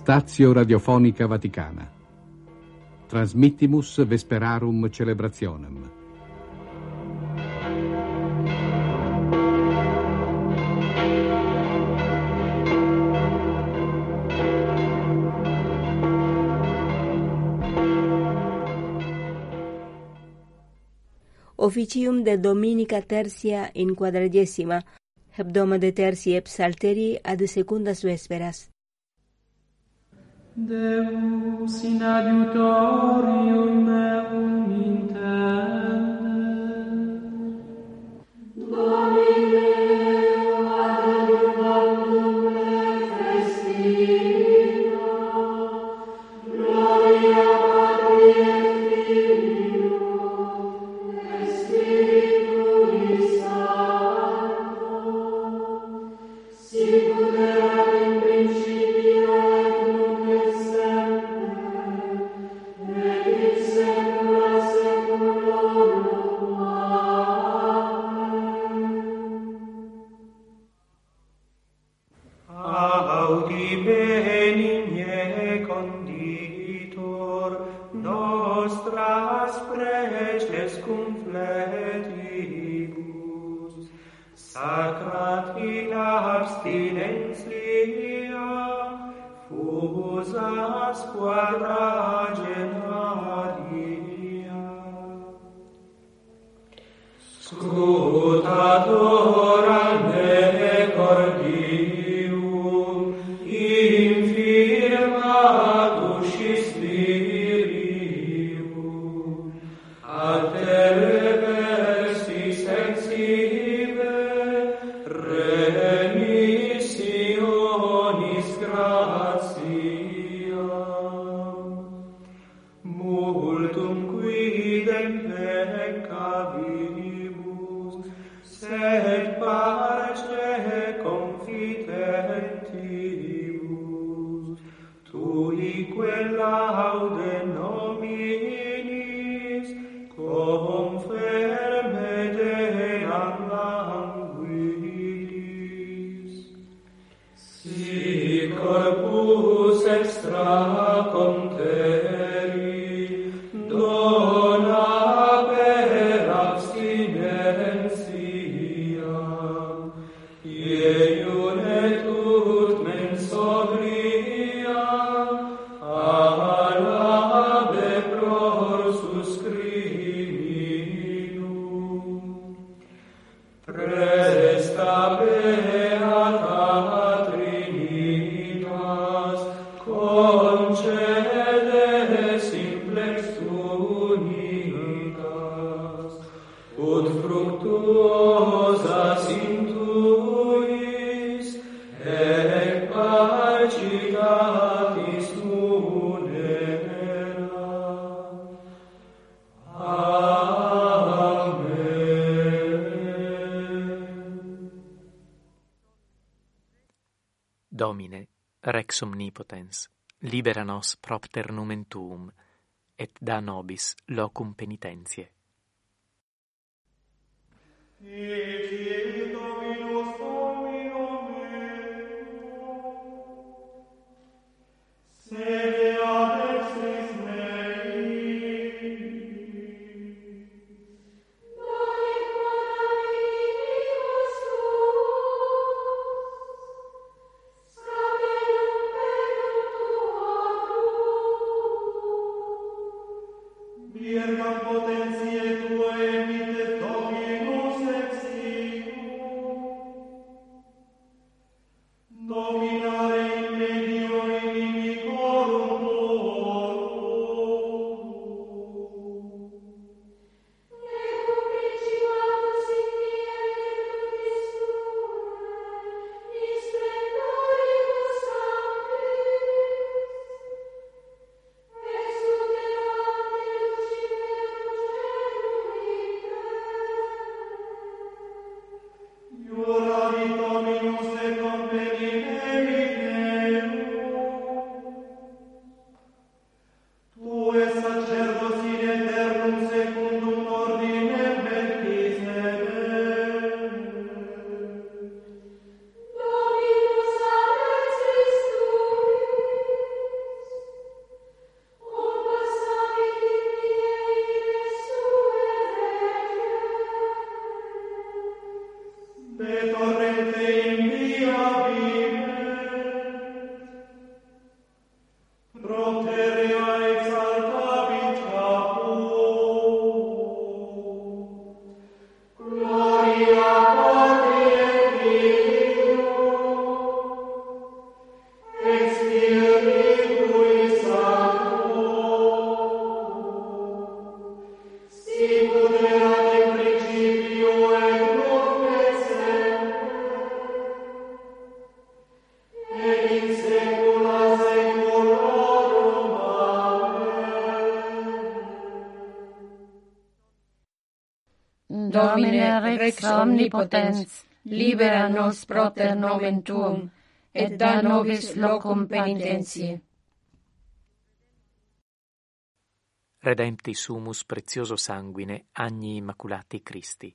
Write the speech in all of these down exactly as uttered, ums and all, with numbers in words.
Stazio Radiofonica Vaticana. Transmittimus Vesperarum Celebrationem. Officium de Dominica Tertia in Quadragesima, hebdomade tertiae psalterii ad secundas vesperas. Deus in adiutorium meum intende. Domine ad adiuvandum me festina. Gloria Patri et Filio et Spiritui Sancto. Sicut erat in principio et nunc et semper et in saecula saeculorum. Amen. Audi benigne conditor nostras preces cum fletibus, sacrat in abstinentia, fusas quadragenaria. Scrutator al me cordium, infirmatus spirium, ad te reversis sensive, remissionis gratiam. Multum quidem peccavibus, sed parce confitentibus, tuique laude nominis, conferme deam languidis. Si corpus extra conteri, dona per abstinentia, eium et ut mens sobria, alabe prorsus criminum. Presta beata Trinitas, concede simplex unitas, ut fructuosas intuis, et pacitatis munera. Amen. Domine, Rex omnipotens, libera nos propter nomen tuum, et da nobis locum penitentiae. Ecce Dominus Domino meo, sede ad extris mei. Donec bona vitribus tuus, scapellum pecum tuo cruz. Virgam potentiae tuae emitet Dominus exiguo, dominare in medio inimicorum tuorum. Ecum principatus in diectum Christum, in splendoribus sanctis, exuderante luciferum celui Iuravit Dominus et convenire tu es sacerdotis in aeternum secundum ordinem Melchisedec. Dominus ad extris tuis, Domine Rex omnipotens, libera nos propter nomen tuum, et da nobis locum penitentiae. Redempti sumus prezioso sanguine agni immaculati Christi.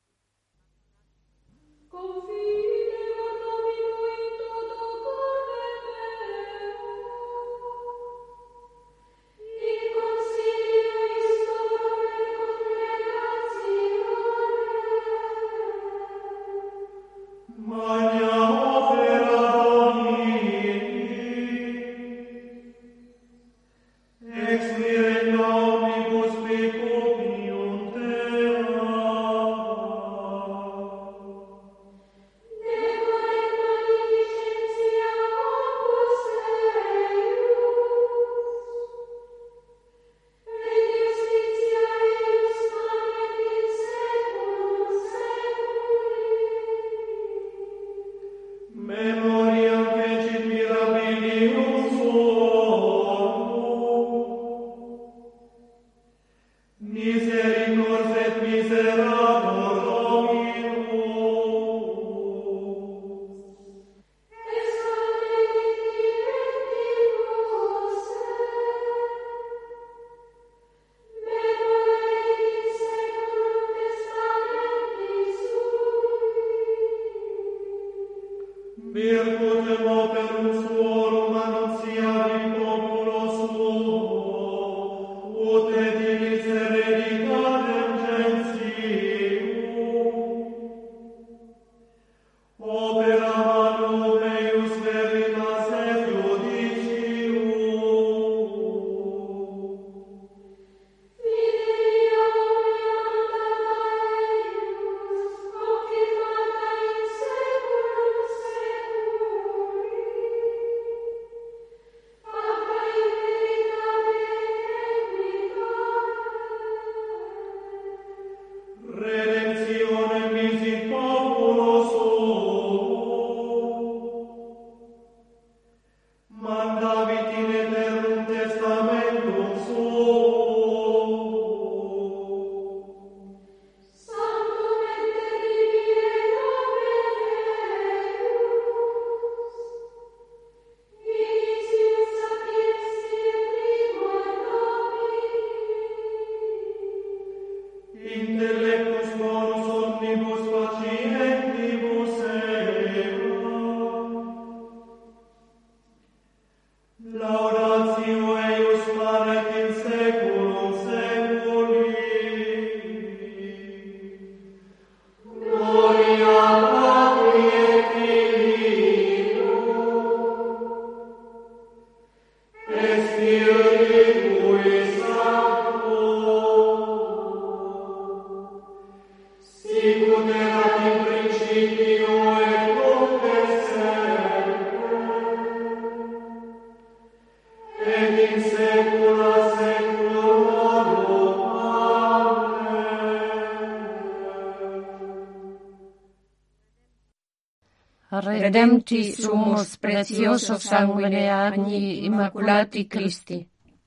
Redempti sumus precioso sanguine agni immaculati Christi.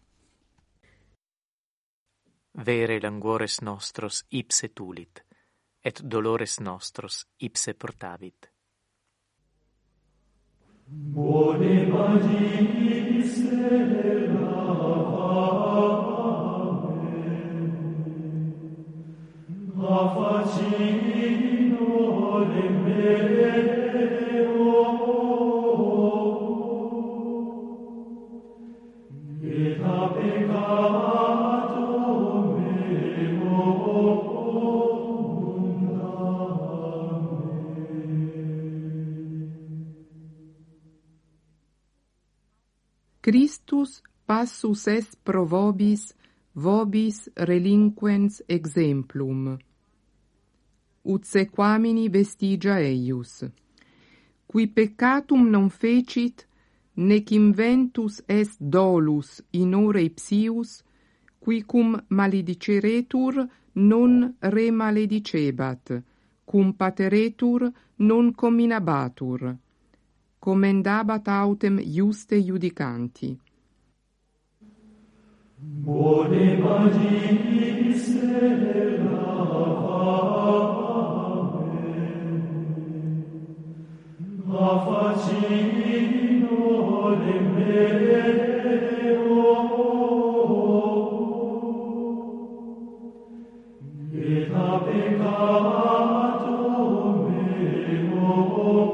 Vere languores nostros ipse tulit, et dolores nostros ipse portavit. Bone magis a facino lemero et a peccato meo Christus passus est pro vobis, vobis relinquens exemplum. Ut sequamini vestigia eius. Qui peccatum non fecit, nec inventus est dolus in ore ipsius, qui cum malediceretur non remaledicebat, cum pateretur non comminabatur, commendabat autem iuste iudicanti. Bone magis a facino lemero et a peccato meo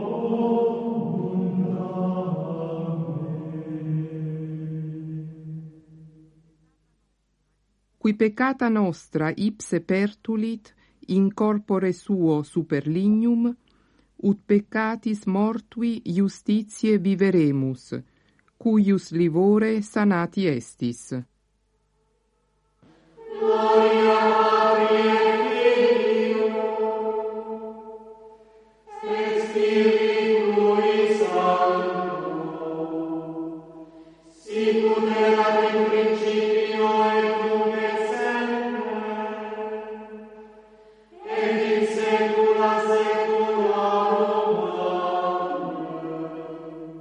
Qui peccata nostra ipse pertulit in corpore suo super lignum, ut peccatis mortui justitiae viveremus, cuius livore sanati estis. Gloria Patri et Filio, et Spiritui Sancto, sicut erat in principio et nunc et semper, et in saecula saeculorum.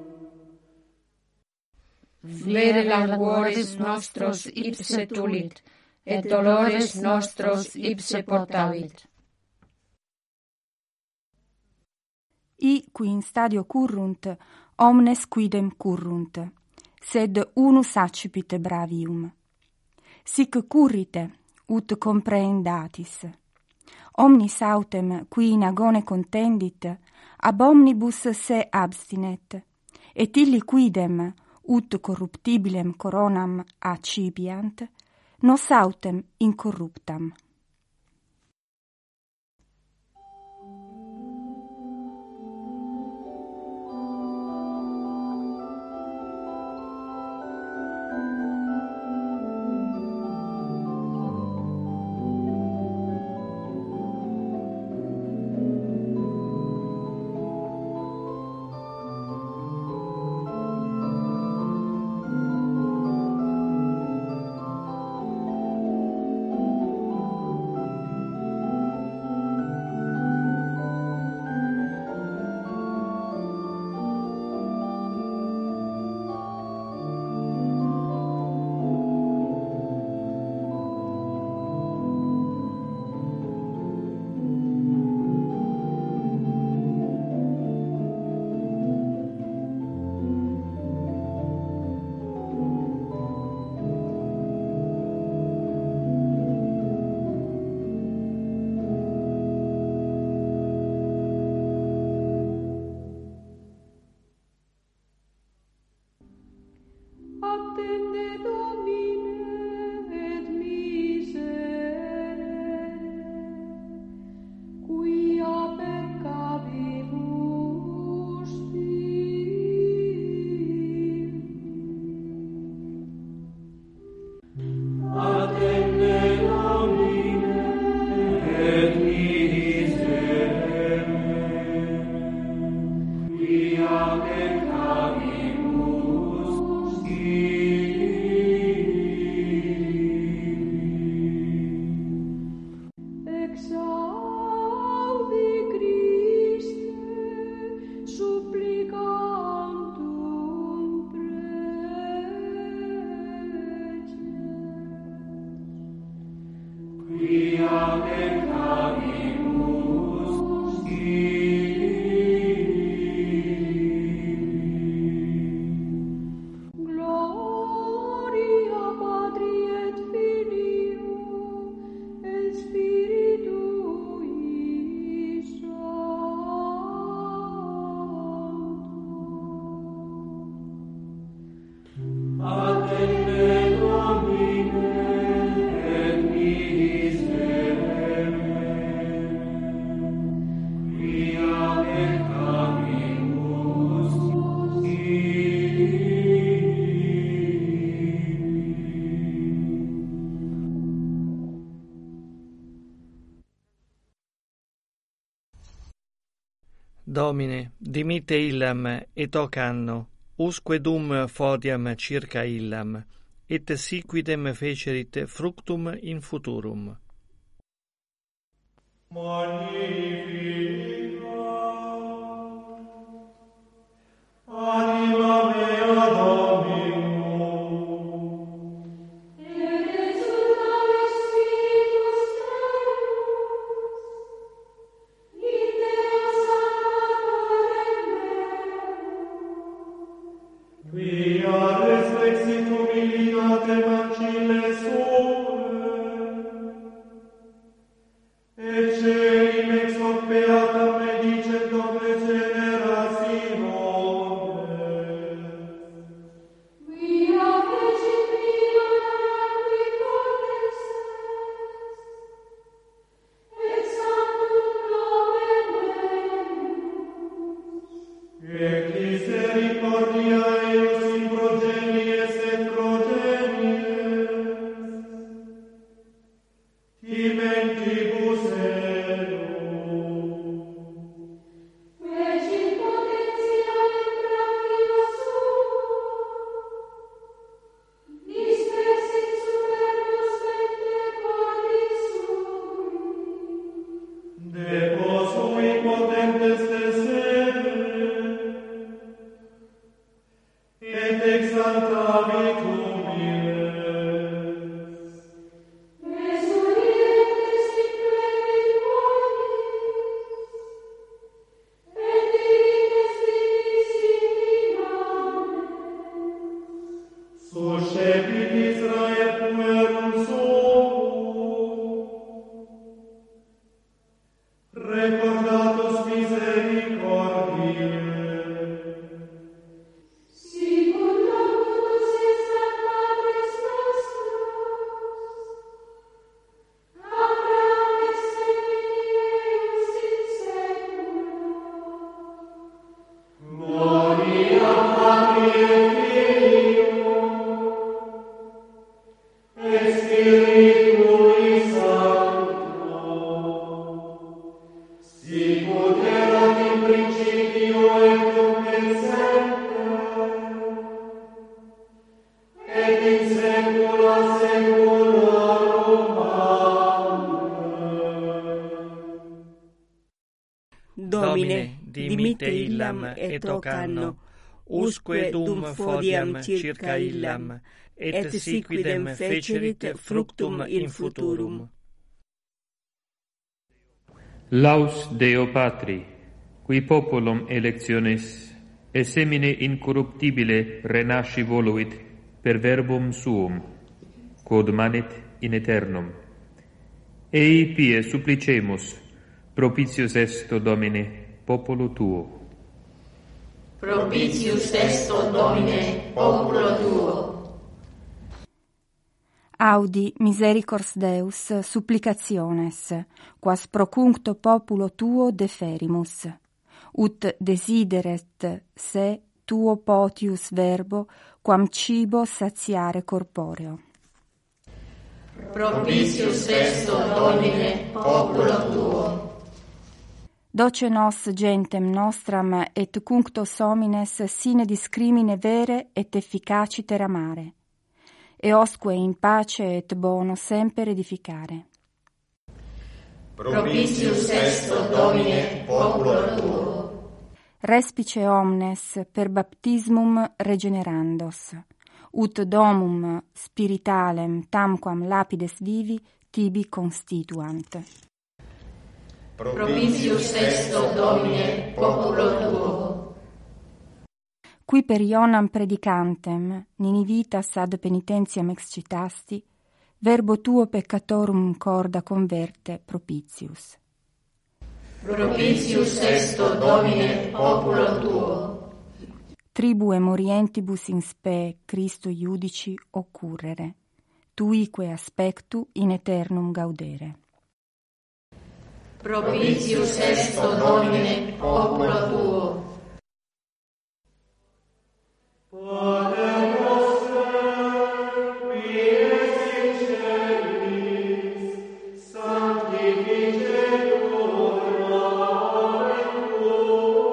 Vere languores nostros ipse tulit, et dolores nostros ipse portavit. I qui in stadio currunt, omnes quidem currunt, sed unus accipit bravium. Sic currite, ut comprehendatis. Omnis autem, qui in agone contendit, ab omnibus se abstinet, et illi quidem, ut corruptibilem coronam accipiant, nos autem incorruptam. Domine, et miserere Domine, dimitte illam et hoc anno, usque dum fodiam circa illam, et siquidem fecerit fructum in futurum. Magnifica, anima mea Dominum, et exultare spiritus meus, in Deo Salvatorem meum, quia reflexit humilitatem ancille sue, et celim ex hoc beatam medicem doble generationes. quia fecit milionem qui potestas, et sanctum nomen Deus. Et misericordia eius in progenies et progenies, timentibus eum. Fecit potentiam in brachio suo, dispersit superbos mente cordis sui. Depos sui potentes descende, et exaltavit humiles. Resurrientes in plebis bonis, et divides divis in dinames. Suscepit Israel puerum suum, recordatus misericordiae. Sicut locutus est ad patres nostros, Abraham et semineius in saecula. Gloria Patri et Filio, et Spiritui Sancto, sicut erat in principio et nunc et semper, et in saecula saeculorum. Amen. Domine, dimitte illam et hoc anno, usque dum fodiam circa illam, et siquidem fecerit fructum in futurum. Laus Deo Patri, qui populum electionis, et semine incorruptibile renasci voluit per verbum suum, quod manet in aeternum. Ei pie supplicemus, propitius est, o Domine, popolo tuo. Propitius est, o Domine, populo tuo. Audi misericors Deus supplicationes, quas procuncto populo tuo deferimus, ut desideret se tuo potius verbo, quam cibo satiare corporeo. Propitius est, o Domine, populo tuo. Doce nos gentem nostram et cunctos homines sine discrimine vere et efficaciter amare, e osque in pace et bono semper edificare. Propitius est, o Domine, populo tuo. Respice omnes per baptismum regenerandos, ut domum spiritalem tamquam lapides vivi tibi constituant. Propitius est, o Domine, populo tuo. Qui per Ionam predicantem, ninivitas ad penitentiam excitasti, verbo tuo peccatorum corda converte propitius. Propitius est, o Domine, populo tuo. Tribue morientibus in spe Christo iudici occurrere, tuique aspectu in aeternum gaudere. Propitius est, o Domine, populo tuo. Pater noster, qui es in celis, sanctificetur nomen tuum,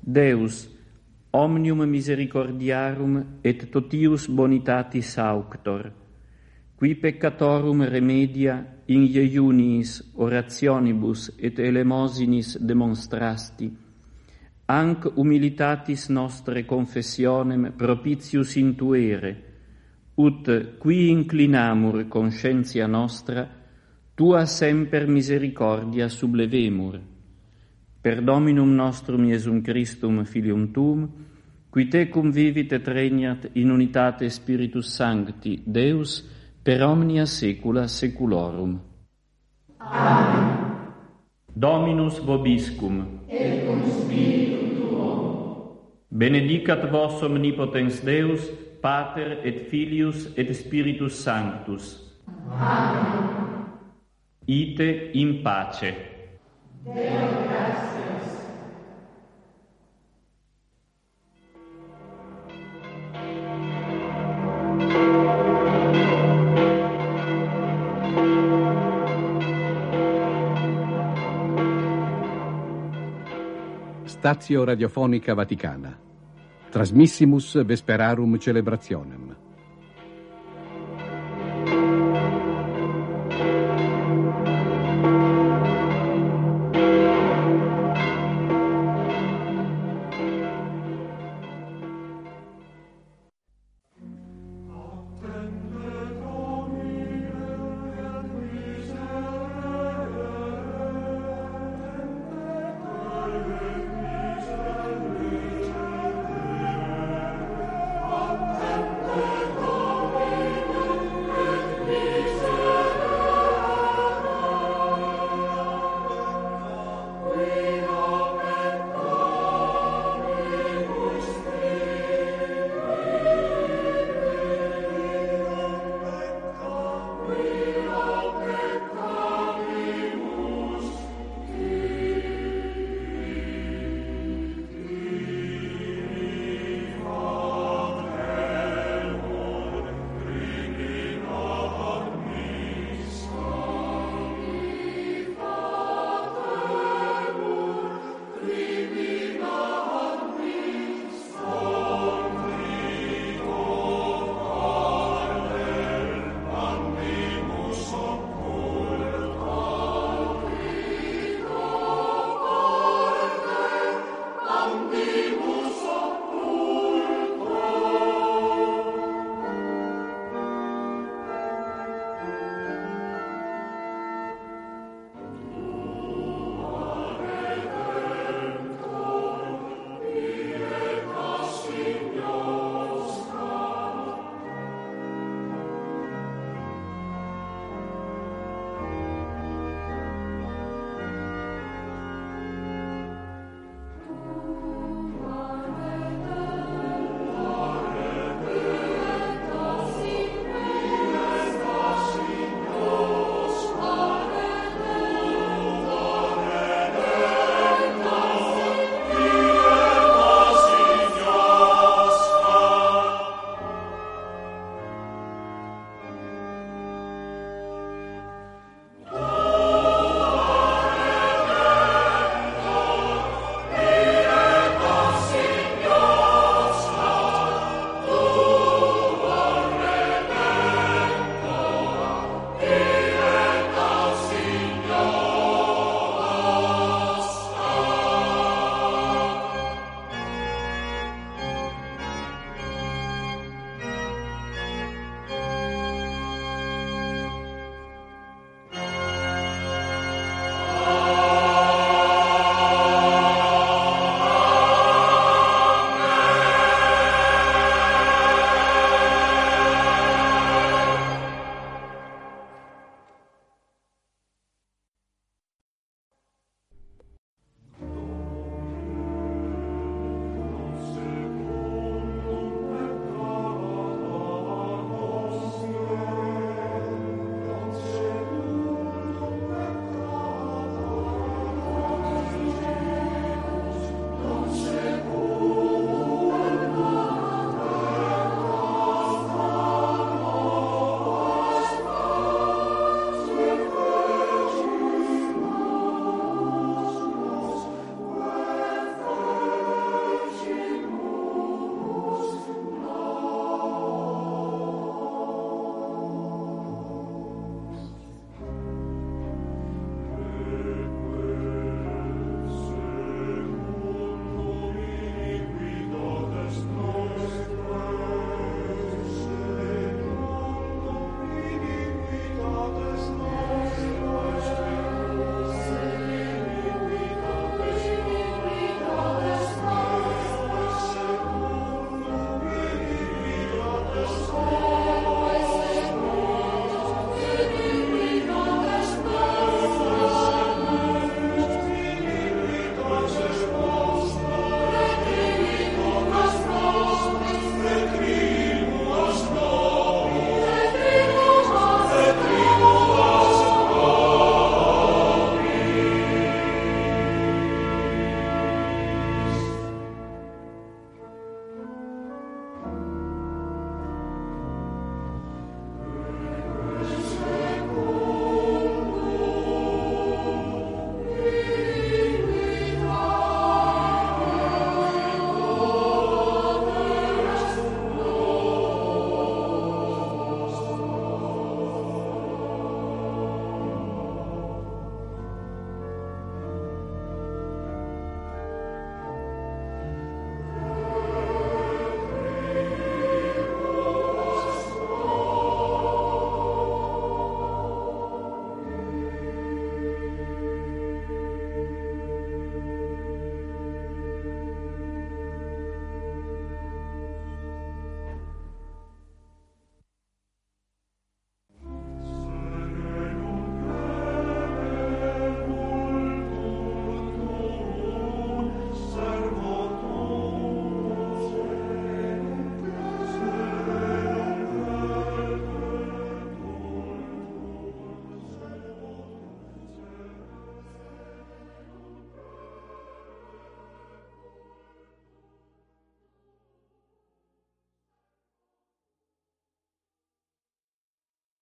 Deus, omnium misericordiarum et totius bonitatis auctor, qui peccatorum remedia in iejuniis orationibus et elemosinis demonstrasti, anc humilitatis nostre confessionem propitius intuere, ut qui inclinamur conscientia nostra, tua semper misericordia sublevemur. Per Dominum nostrum Iesum Christum Filium Tuum, qui tecum vivit et regnat in unitate Spiritus Sancti, Deus, per omnia saecula saeculorum. Amen. Dominus vobiscum. Et cum spiritu tuo. Benedicat vos omnipotens Deus, Pater et Filius et Spiritus Sanctus. Amen. Ite in pace. Deo gratias. Stazio Radiofonica Vaticana. Trasmissimus Vesperarum Celebrationem.